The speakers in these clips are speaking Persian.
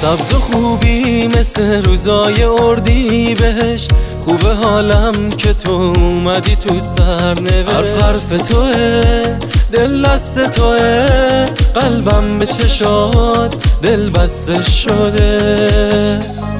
سبز و خوبی مثل روزای اردی بهش خوبه حالم که تو اومدی تو سرنوشت. حرف توه، دل دست توه، قلبم به چشات دل بسته شده.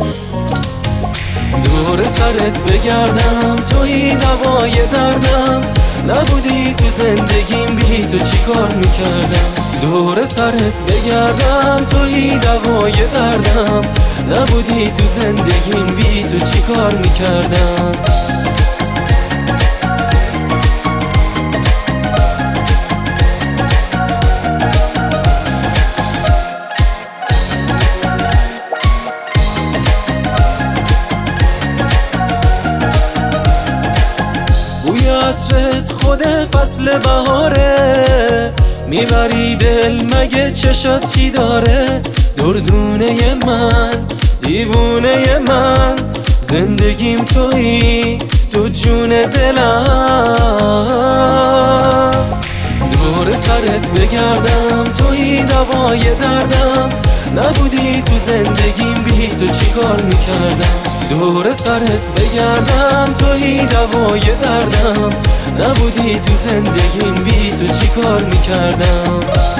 دور سرت بگردم تویی دوای دردم، نبودی تو زندگیم بی تو چی کار میکردم. دور سرت بگردم تویی دوای دردم، نبودی تو زندگیم بی تو چی کار میکردم. بوی عطرت خود فصل بهاره، میبری دل مگه چشات چی داره. دردونه من، دیوونه من، زندگیم تویی، تو جون دلم. دور سرت بگردم تویی دوای دردم، نبودی تو زندگیم بی تو چی کار میکردم. دور سرت بگردم تویی دوای دردم، نبودی تو زندگیم بی تو چی کار میکردم.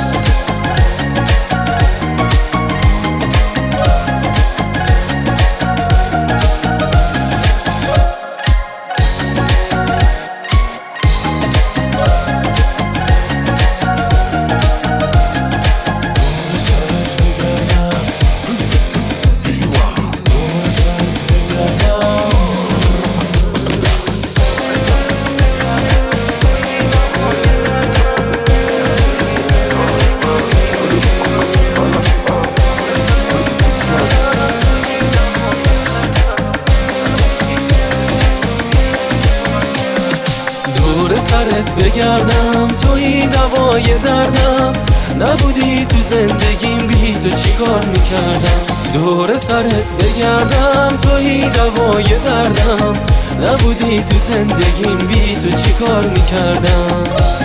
سرت بگردم تویی دوای دردم، نبودی تو زندگیم بی تو چی کار میکردم. دور سرت بگردم تویی دوای دردم، نبودی تو زندگیم بی تو چی کار میکردم.